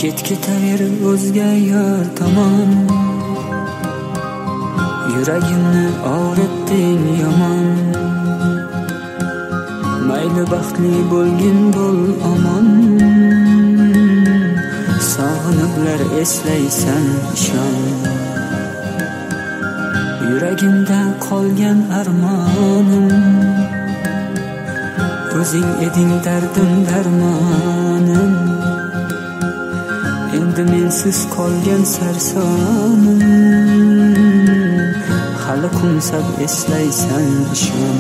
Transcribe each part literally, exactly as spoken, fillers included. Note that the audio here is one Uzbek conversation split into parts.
ket ketaver o'zga yor tomon, yuragimni og'ritding yomon. Mayli baxtli bo'lgin bo'l omon, sog'iniblar eslaysan ishon. Yuragimda qolgan armonim, o'zing eding dardim darmonim. Endi mensiz qolgan sarsonim, hali qo'msab eslaysan ishon.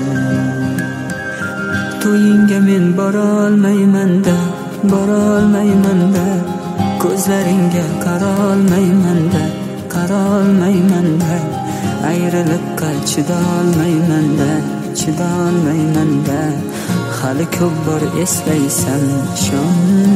To'yingga men borolmayman-da, borolmayman-da, ko'zlaringga qarolmayman-da, qarolmayman-da. Ayriliqqa chidolmayman-da, chidolmayman-da. Hali ko'p bor eslaysan ishon.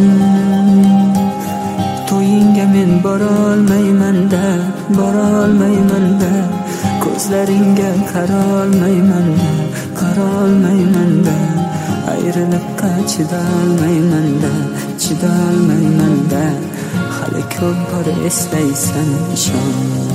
To'yingga men borolmayman-da, borolmayman-da, ko'zlaringga qarolmayman-da, qarolmayman-da. Ayriliqqa chidolmayman-da, chidolmayman-da. Hali ko'p bor eslaysan ishon.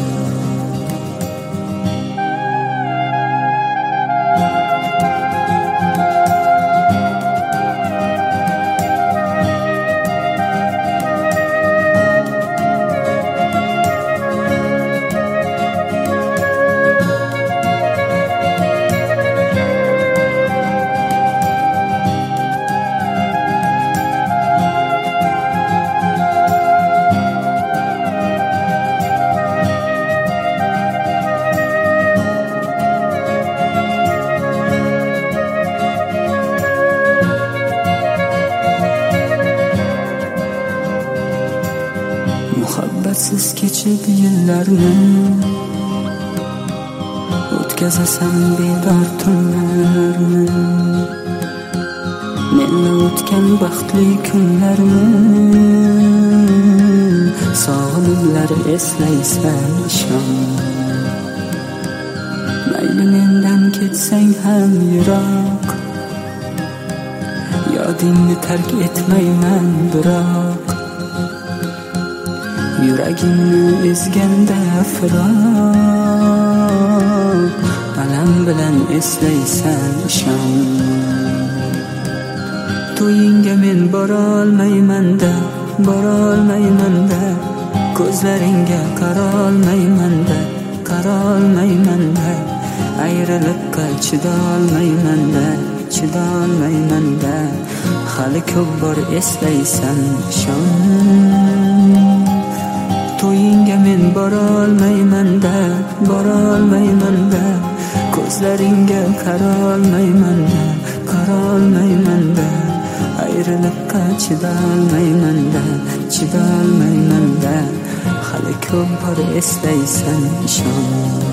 Muhabbatsiz kechib yillarni, o'tkazasan bedor tunlarni. Menla o'tgan baxtli kunlarni, sog'iniblar eslaysan ishon. Mayli mendan ketsang ham yiroq, yodingni tark etmayman biroq. Yuragimni ezganda firoq, alam bilan eslaysan ishon. To'yingga men borolmayman-da, borolmayman-da, ko'zlaringga qarolmayman-da, qarolmayman-da. Ayriliqqa chidolmayman-da, chidolmayman-da. Hali ko'p bor eslaysan ishon. To'yingga men borolmayman-da, borolmayman-da, ko'zlaringga qarolmayman-da, qarolmayman-da. Ayriliqqa chidolmayman-da, chidolmayman-da. Hali ko'p bor eslaysan ishon.